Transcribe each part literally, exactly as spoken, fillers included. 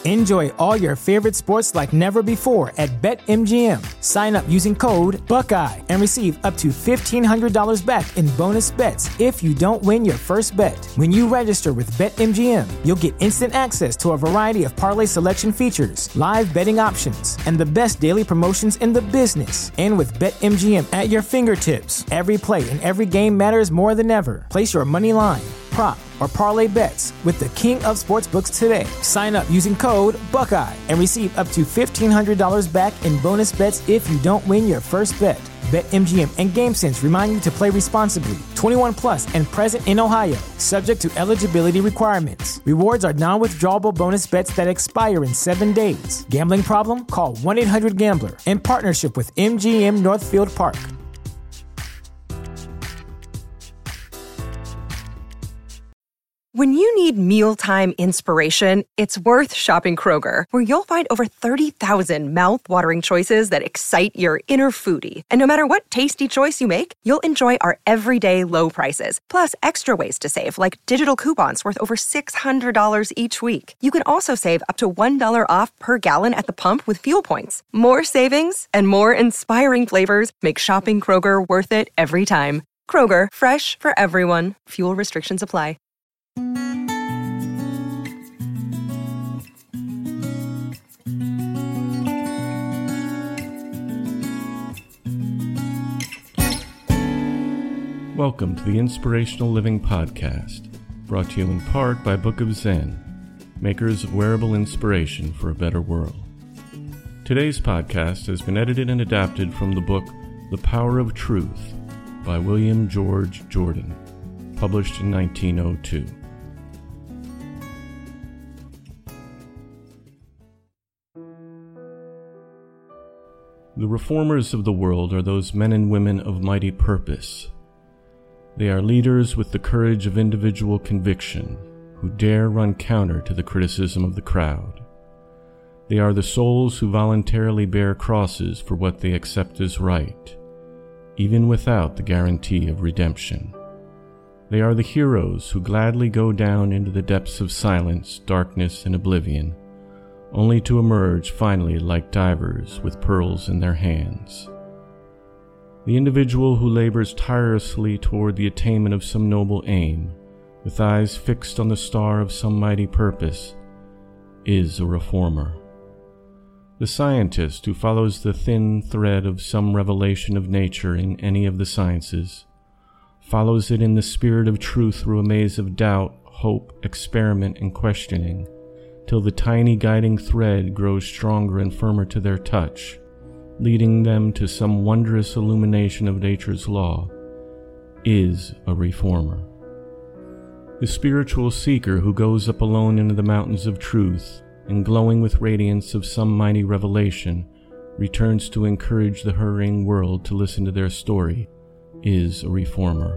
Enjoy all your favorite sports like never before at BetMGM. Sign up using code Buckeye and receive up to fifteen hundred dollars back in bonus bets if you don't win your first bet. When you register with BetMGM, you'll get instant access to a variety of parlay selection features, live betting options, and the best daily promotions in the business. And with BetMGM at your fingertips, every play and every game matters more than ever. Place your money line, prop, or parlay bets with the king of sportsbooks today. Sign up using code Buckeye and receive up to fifteen hundred dollars back in bonus bets if you don't win your first bet. BetMGM and GameSense remind you to play responsibly. twenty-one plus and present in Ohio, subject to eligibility requirements. Rewards are non-withdrawable bonus bets that expire in seven days. Gambling problem? Call one eight hundred gambler in partnership with M G M Northfield Park. When you need mealtime inspiration, it's worth shopping Kroger, where you'll find over thirty thousand mouth-watering choices that excite your inner foodie. And no matter what tasty choice you make, you'll enjoy our everyday low prices, plus extra ways to save, like digital coupons worth over six hundred dollars each week. You can also save up to one dollar off per gallon at the pump with fuel points. More savings and more inspiring flavors make shopping Kroger worth it every time. Kroger, fresh for everyone. Fuel restrictions apply. Welcome to the Inspirational Living Podcast, brought to you in part by Book of Zen, makers of wearable inspiration for a better world. Today's podcast has been edited and adapted from the book The Power of Truth by William George Jordan, published in nineteen oh two. The reformers of the world are those men and women of mighty purpose. They are leaders with the courage of individual conviction, who dare run counter to the criticism of the crowd. They are the souls who voluntarily bear crosses for what they accept as right, even without the guarantee of redemption. They are the heroes who gladly go down into the depths of silence, darkness, and oblivion, only to emerge finally like divers with pearls in their hands. The individual who labors tirelessly toward the attainment of some noble aim, with eyes fixed on the star of some mighty purpose, is a reformer. The scientist who follows the thin thread of some revelation of nature in any of the sciences, follows it in the spirit of truth through a maze of doubt, hope, experiment, and questioning, till the tiny guiding thread grows stronger and firmer to their touch, leading them to some wondrous illumination of nature's law, is a reformer. The spiritual seeker who goes up alone into the mountains of truth and, glowing with radiance of some mighty revelation, returns to encourage the hurrying world to listen to their story, is a reformer.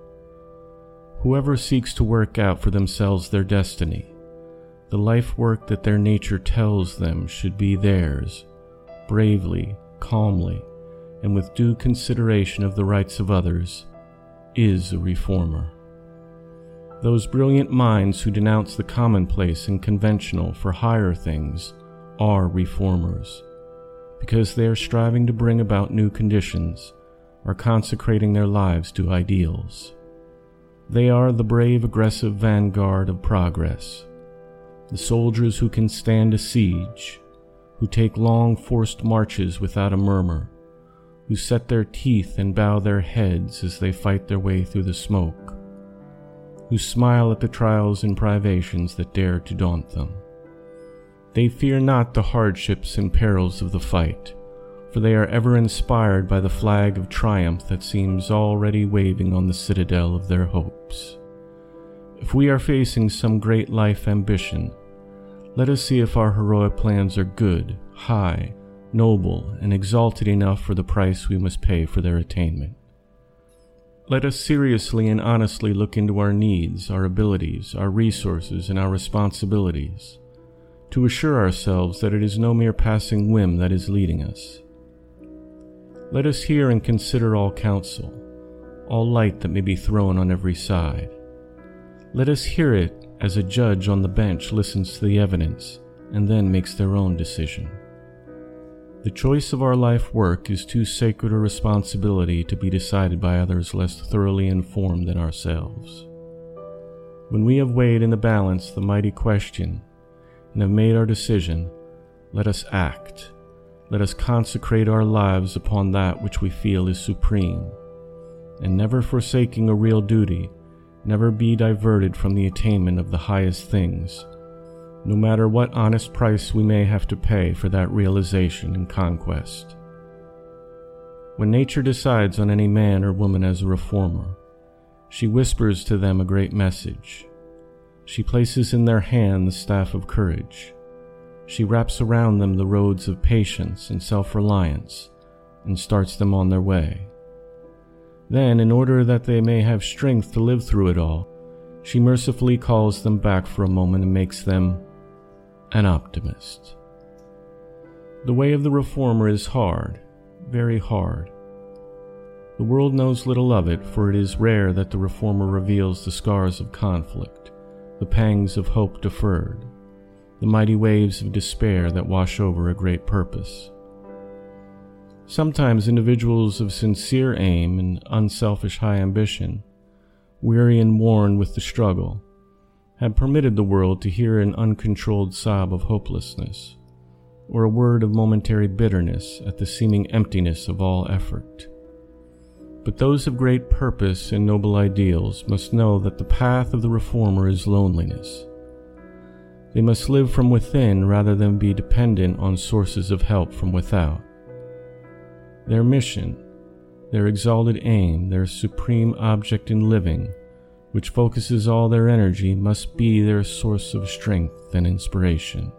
Whoever seeks to work out for themselves their destiny, the life work that their nature tells them should be theirs, bravely, calmly, and with due consideration of the rights of others, is a reformer. Those brilliant minds who denounce the commonplace and conventional for higher things are reformers, because they are striving to bring about new conditions, are consecrating their lives to ideals. They are the brave, aggressive vanguard of progress, the soldiers who can stand a siege, who take long forced marches without a murmur, who set their teeth and bow their heads as they fight their way through the smoke, who smile at the trials and privations that dare to daunt them. They fear not the hardships and perils of the fight, for they are ever inspired by the flag of triumph that seems already waving on the citadel of their hopes. If we are facing some great life ambition, let us see if our heroic plans are good, high, noble, and exalted enough for the price we must pay for their attainment. Let us seriously and honestly look into our needs, our abilities, our resources, and our responsibilities, to assure ourselves that it is no mere passing whim that is leading us. Let us hear and consider all counsel, all light that may be thrown on every side. Let us hear it as a judge on the bench listens to the evidence, and then makes their own decision. The choice of our life work is too sacred a responsibility to be decided by others less thoroughly informed than ourselves. When we have weighed in the balance the mighty question and have made our decision, let us act. Let us consecrate our lives upon that which we feel is supreme, and never forsaking a real duty, never be diverted from the attainment of the highest things, no matter what honest price we may have to pay for that realization and conquest. When nature decides on any man or woman as a reformer, she whispers to them a great message. She places in their hand the staff of courage. She wraps around them the roads of patience and self-reliance and starts them on their way. Then, in order that they may have strength to live through it all, she mercifully calls them back for a moment and makes them an optimist. The way of the reformer is hard, very hard. The world knows little of it, for it is rare that the reformer reveals the scars of conflict, the pangs of hope deferred, the mighty waves of despair that wash over a great purpose. Sometimes individuals of sincere aim and unselfish high ambition, weary and worn with the struggle, have permitted the world to hear an uncontrolled sob of hopelessness, or a word of momentary bitterness at the seeming emptiness of all effort. But those of great purpose and noble ideals must know that the path of the reformer is loneliness. They must live from within rather than be dependent on sources of help from without. Their mission, their exalted aim, their supreme object in living, which focuses all their energy, must be their source of strength and inspiration.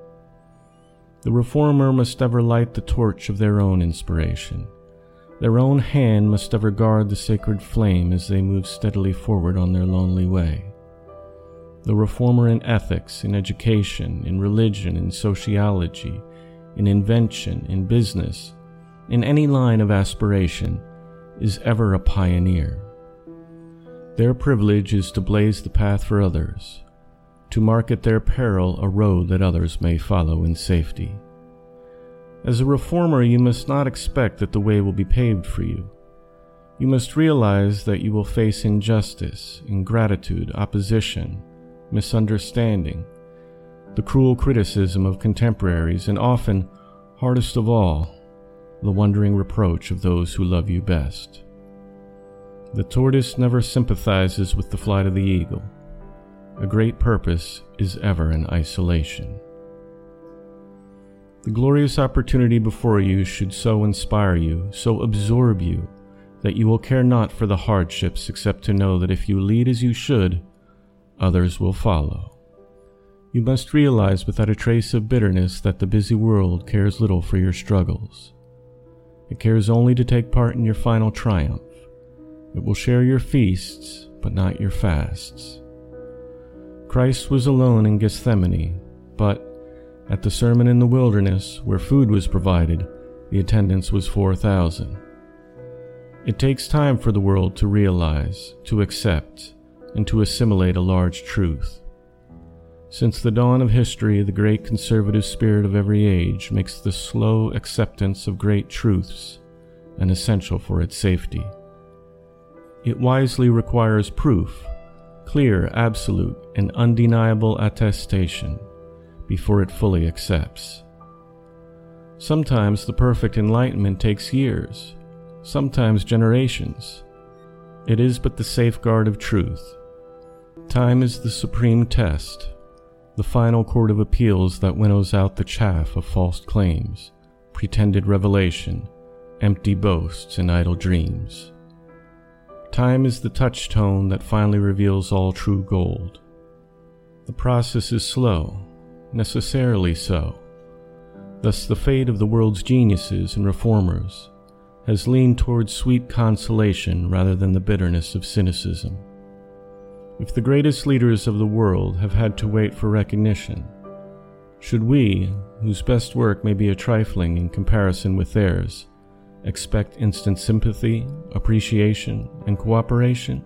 The reformer must ever light the torch of their own inspiration. Their own hand must ever guard the sacred flame as they move steadily forward on their lonely way. The reformer in ethics, in education, in religion, in sociology, in invention, in business, in any line of aspiration, is ever a pioneer. Their privilege is to blaze the path for others, to mark at their peril a road that others may follow in safety. As a reformer, you must not expect that the way will be paved for you. You must realize that you will face injustice, ingratitude, opposition, misunderstanding, the cruel criticism of contemporaries, and often, hardest of all, the wondering reproach of those who love you best. The tortoise never sympathizes with the flight of the eagle. A great purpose is ever in isolation. The glorious opportunity before you should so inspire you, so absorb you, that you will care not for the hardships except to know that if you lead as you should, others will follow. You must realize without a trace of bitterness that the busy world cares little for your struggles. It cares only to take part in your final triumph. It will share your feasts, but not your fasts. Christ was alone in Gethsemane, but at the sermon in the wilderness, where food was provided, the attendance was four thousand. It takes time for the world to realize, to accept, and to assimilate a large truth. Since the dawn of history, the great conservative spirit of every age makes the slow acceptance of great truths an essential for its safety. It wisely requires proof, clear, absolute, and undeniable attestation, before it fully accepts. Sometimes the perfect enlightenment takes years, sometimes generations. It is but the safeguard of truth. Time is the supreme test, the final court of appeals that winnows out the chaff of false claims, pretended revelation, empty boasts, and idle dreams. Time is the touchstone that finally reveals all true gold. The process is slow, necessarily so. Thus the fate of the world's geniuses and reformers has leaned towards sweet consolation rather than the bitterness of cynicism. If the greatest leaders of the world have had to wait for recognition, should we, whose best work may be a trifling in comparison with theirs, expect instant sympathy, appreciation, and cooperation?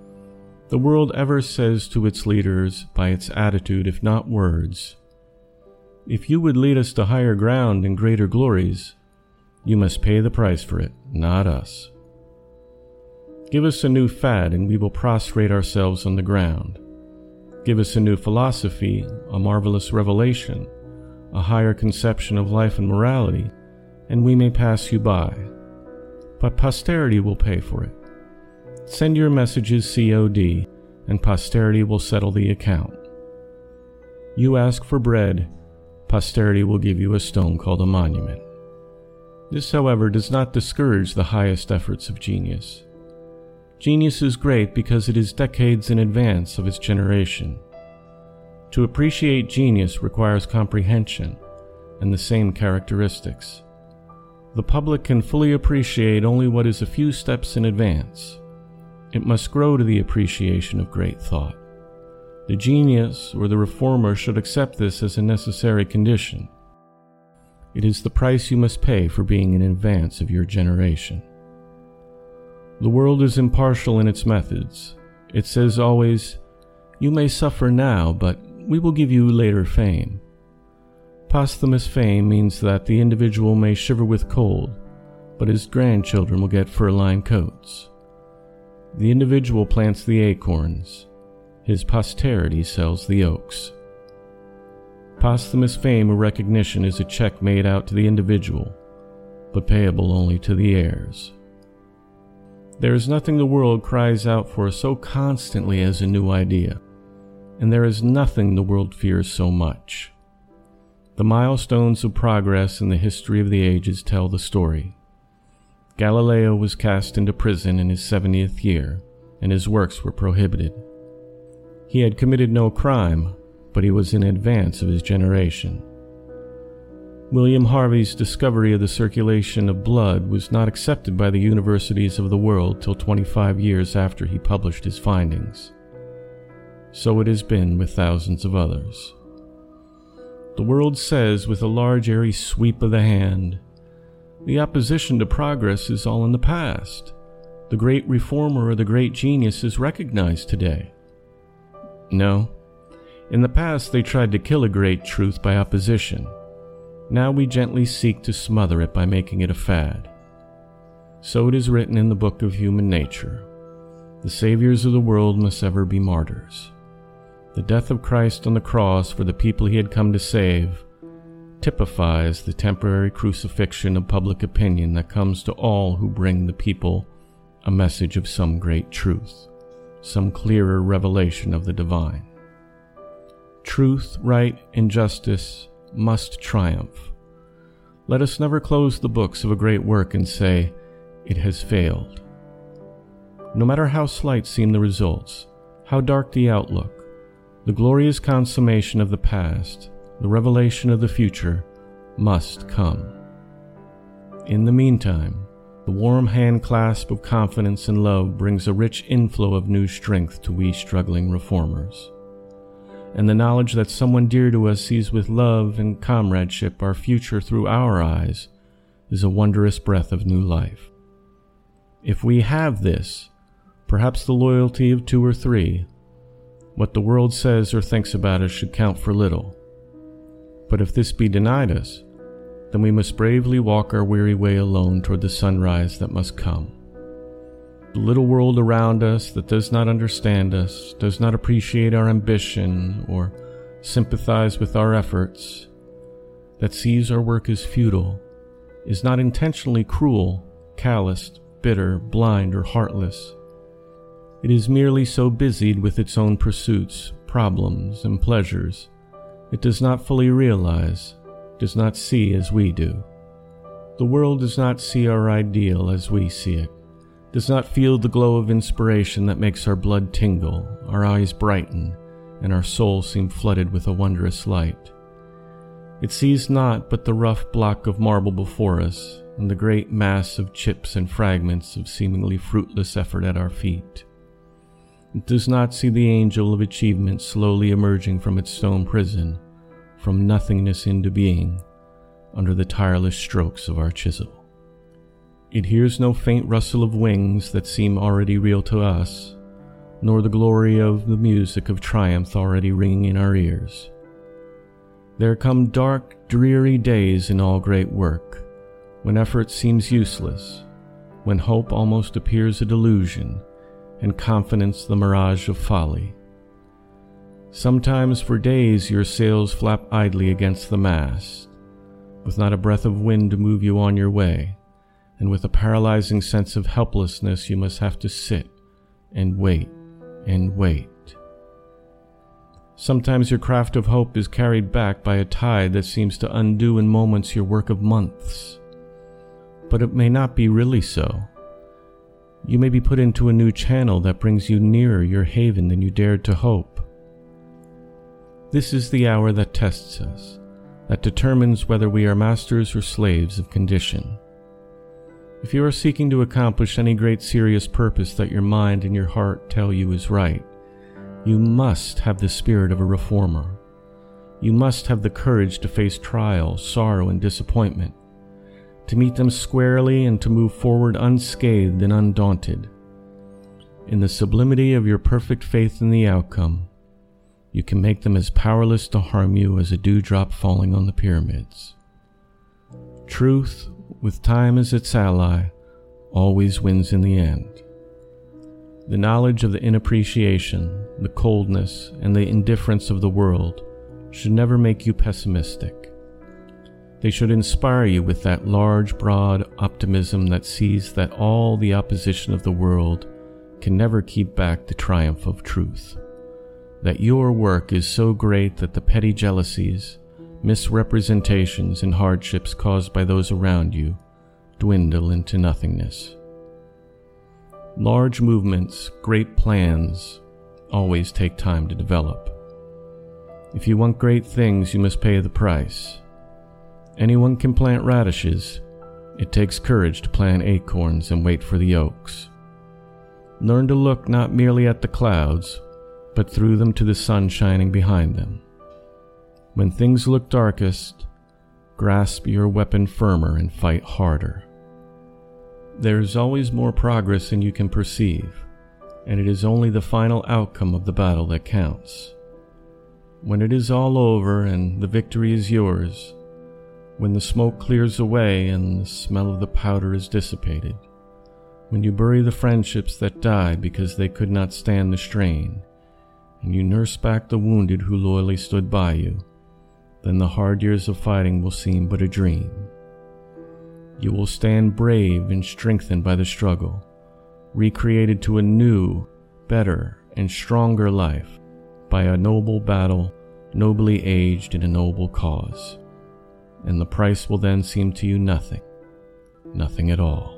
The world ever says to its leaders, by its attitude if not words, If you would lead us to higher ground and greater glories, you must pay the price for it, not us. Give us a new fad and we will prostrate ourselves on the ground. Give us a new philosophy, a marvelous revelation, a higher conception of life and morality, and we may pass you by. But posterity will pay for it. Send your messages C O D, and posterity will settle the account. You ask for bread, posterity will give you a stone called a monument. This, however, does not discourage the highest efforts of genius. Genius is great because it is decades in advance of its generation. To appreciate genius requires comprehension and the same characteristics. The public can fully appreciate only what is a few steps in advance. It must grow to the appreciation of great thought. The genius or the reformer should accept this as a necessary condition. It is the price you must pay for being in advance of your generation. The world is impartial in its methods. It says always, "You may suffer now, but we will give you later fame." Posthumous fame means that the individual may shiver with cold, but his grandchildren will get fur-lined coats. The individual plants the acorns. His posterity sells the oaks. Posthumous fame or recognition is a check made out to the individual, but payable only to the heirs. There is nothing the world cries out for so constantly as a new idea, and there is nothing the world fears so much. The milestones of progress in the history of the ages tell the story. Galileo was cast into prison in his seventieth year, and his works were prohibited. He had committed no crime, but he was in advance of his generation. William Harvey's discovery of the circulation of blood was not accepted by the universities of the world till twenty-five years after he published his findings. So it has been with thousands of others. The world says with a large airy sweep of the hand, the opposition to progress is all in the past. The great reformer or the great genius is recognized today. No. In the past they tried to kill a great truth by opposition. Now we gently seek to smother it by making it a fad. So it is written in the book of human nature. The saviors of the world must ever be martyrs. The death of Christ on the cross for the people he had come to save typifies the temporary crucifixion of public opinion that comes to all who bring the people a message of some great truth, some clearer revelation of the divine. Truth, right, and justice must triumph. Let us never close the books of a great work and say, "It has failed." No matter how slight seem the results, how dark the outlook, the glorious consummation of the past, the revelation of the future, must come. In the meantime, the warm hand clasp of confidence and love brings a rich inflow of new strength to we struggling reformers. And the knowledge that someone dear to us sees with love and comradeship our future through our eyes is a wondrous breath of new life. If we have this, perhaps the loyalty of two or three, what the world says or thinks about us should count for little. But if this be denied us, then we must bravely walk our weary way alone toward the sunrise that must come. The little world around us that does not understand us, does not appreciate our ambition or sympathize with our efforts, that sees our work as futile, is not intentionally cruel, calloused, bitter, blind, or heartless. It is merely so busied with its own pursuits, problems, and pleasures, it does not fully realize, does not see as we do. The world does not see our ideal as we see it, does not feel the glow of inspiration that makes our blood tingle, our eyes brighten, and our soul seem flooded with a wondrous light. It sees not but the rough block of marble before us, and the great mass of chips and fragments of seemingly fruitless effort at our feet. It does not see the angel of achievement slowly emerging from its stone prison, from nothingness into being, under the tireless strokes of our chisel. It hears no faint rustle of wings that seem already real to us, nor the glory of the music of triumph already ringing in our ears. There come dark, dreary days in all great work, when effort seems useless, when hope almost appears a delusion, and confidence the mirage of folly. Sometimes for days your sails flap idly against the mast, with not a breath of wind to move you on your way, and with a paralyzing sense of helplessness you must have to sit and wait and wait. Sometimes your craft of hope is carried back by a tide that seems to undo in moments your work of months. But it may not be really so. You may be put into a new channel that brings you nearer your haven than you dared to hope. This is the hour that tests us, that determines whether we are masters or slaves of condition. If you are seeking to accomplish any great serious purpose that your mind and your heart tell you is right, you must have the spirit of a reformer. You must have the courage to face trial, sorrow, and disappointment, to meet them squarely and to move forward unscathed and undaunted. In the sublimity of your perfect faith in the outcome, you can make them as powerless to harm you as a dewdrop falling on the pyramids. Truth, with time as its ally, always wins in the end. The knowledge of the inappreciation, the coldness, and the indifference of the world should never make you pessimistic. They should inspire you with that large, broad optimism that sees that all the opposition of the world can never keep back the triumph of truth. That your work is so great that the petty jealousies, misrepresentations, and hardships caused by those around you dwindle into nothingness. Large movements, great plans, always take time to develop. If you want great things, you must pay the price. Anyone can plant radishes. It takes courage to plant acorns and wait for the oaks. Learn to look not merely at the clouds, but through them to the sun shining behind them. When things look darkest, grasp your weapon firmer and fight harder. There is always more progress than you can perceive, and it is only the final outcome of the battle that counts. When it is all over and the victory is yours, when the smoke clears away and the smell of the powder is dissipated, when you bury the friendships that died because they could not stand the strain, and you nurse back the wounded who loyally stood by you, then the hard years of fighting will seem but a dream. You will stand brave and strengthened by the struggle, recreated to a new, better, and stronger life by a noble battle, nobly aged in a noble cause. And the price will then seem to you nothing, nothing at all.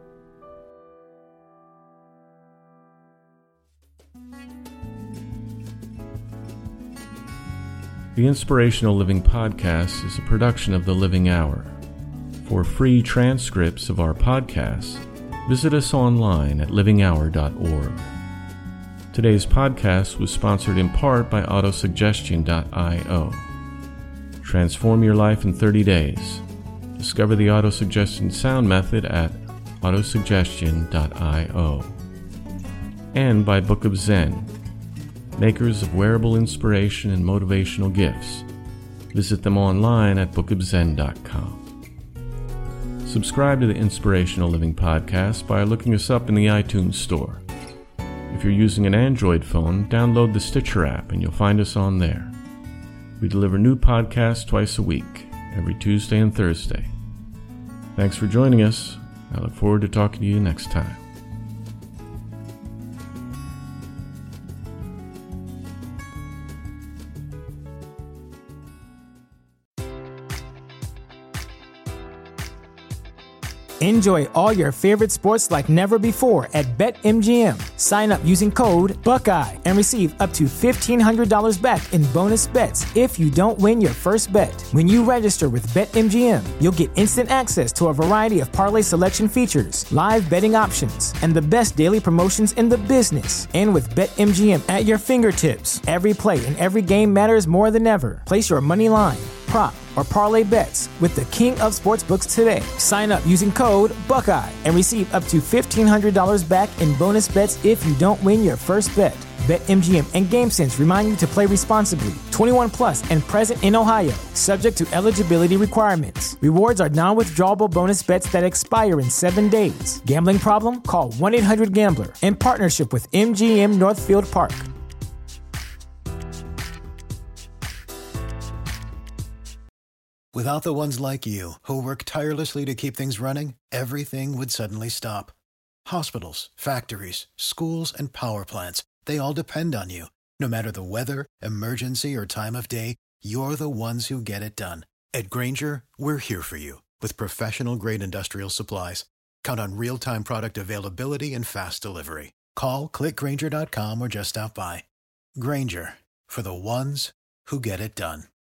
The Inspirational Living Podcast is a production of The Living Hour. For free transcripts of our podcasts, visit us online at living hour dot org. Today's podcast was sponsored in part by autosuggestion dot io. Transform your life in thirty days. Discover the autosuggestion sound method at autosuggestion dot io. And by Book of Zen, makers of wearable inspiration and motivational gifts. Visit them online at book of zen dot com. Subscribe to the Inspirational Living Podcast by looking us up in the iTunes Store. If you're using an Android phone, download the Stitcher app and you'll find us on there. We deliver new podcasts twice a week, every Tuesday and Thursday. Thanks for joining us. I look forward to talking to you next time. Enjoy all your favorite sports like never before at BetMGM. Sign up using code Buckeye and receive up to fifteen hundred dollars back in bonus bets if you don't win your first bet. When you register with BetMGM, you'll get instant access to a variety of parlay selection features, live betting options, and the best daily promotions in the business. And with BetMGM at your fingertips, every play and every game matters more than ever. Place your money line, prop, or parlay bets with the king of sportsbooks today. Sign up using code Buckeye and receive up to fifteen hundred dollars back in bonus bets if you don't win your first bet. BetMGM and GameSense remind you to play responsibly. twenty-one plus and present in Ohio, subject to eligibility requirements. Rewards are non-withdrawable bonus bets that expire in seven days. Gambling problem? Call one eight hundred gambler in partnership with M G M Northfield Park. Without the ones like you, who work tirelessly to keep things running, everything would suddenly stop. Hospitals, factories, schools, and power plants, they all depend on you. No matter the weather, emergency, or time of day, you're the ones who get it done. At Grainger, we're here for you with professional-grade industrial supplies. Count on real-time product availability and fast delivery. Call, click Grainger dot com, or just stop by. Grainger, for the ones who get it done.